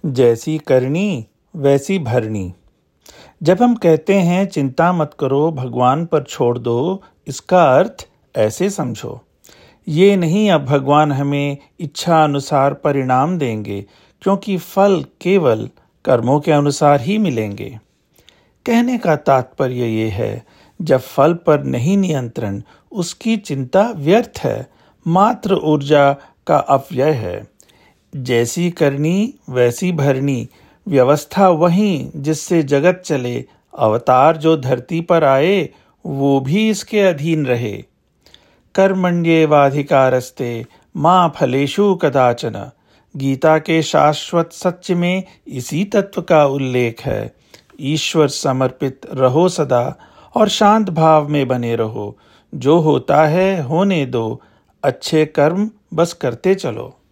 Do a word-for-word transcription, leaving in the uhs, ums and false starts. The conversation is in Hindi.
जैसी करनी वैसी भरनी। जब हम कहते हैं चिंता मत करो, भगवान पर छोड़ दो, इसका अर्थ ऐसे समझो। ये नहीं अब भगवान हमें इच्छा अनुसार परिणाम देंगे, क्योंकि फल केवल कर्मों के अनुसार ही मिलेंगे। कहने का तात्पर्य ये है, जब फल पर नहीं नियंत्रण, उसकी चिंता व्यर्थ है, मात्र ऊर्जा का अपव्यय है। जैसी करनी वैसी भरनी, व्यवस्था वही जिससे जगत चले, अवतार जो धरती पर आए वो भी इसके अधीन रहे। कर्मण्येवाधिकारस्ते मां फलेषु कदाचन। गीता के शाश्वत सत्य में इसी तत्व का उल्लेख है। ईश्वर समर्पित रहो सदा और शांत भाव में बने रहो। जो होता है होने दो, अच्छे कर्म बस करते चलो।